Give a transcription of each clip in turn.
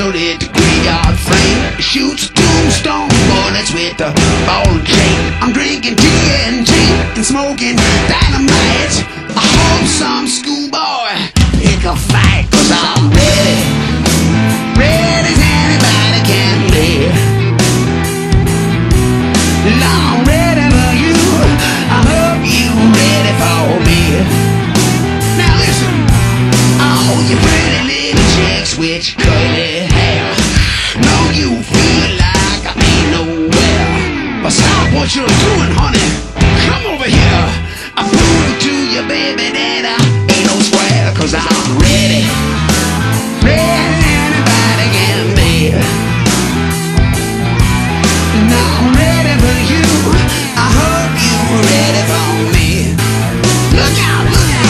lit graveyard flame. Shoots tombstone bullets with a ball and chain. I'm drinking TNT and smoking dynamite. I hope some schoolboy pick a fight, 'cause I'm ready. Ready as anybody can be. I'm ready for you. I hope you ready for me. Now listen, all you pretty little chicks with curly hair, know you feel like I ain't nowhere. But stop what you're doing, honey. Come over here. I prove to you, baby, that I ain't no square. 'Cause I'm ready. Ready as anybody can be. And I'm ready for you. I hope you're ready for me. Look out, look out.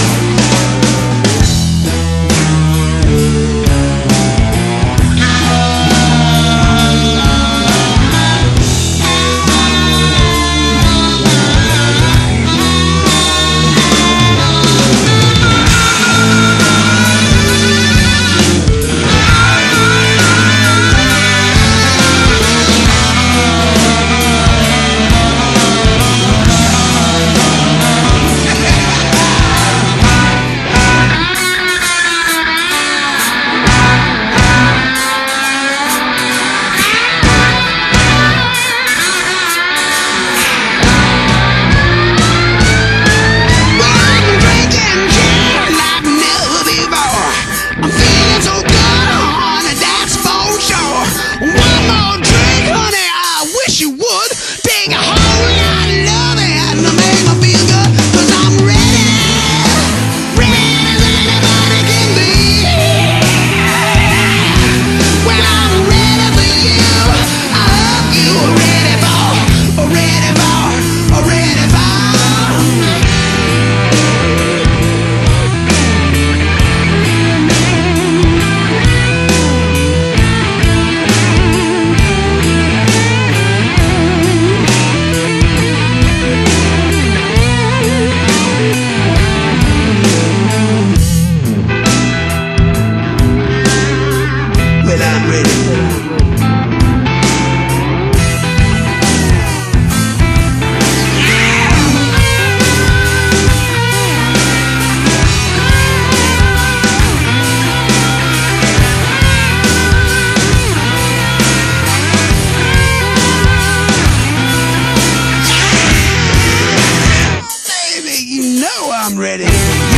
I'm ready.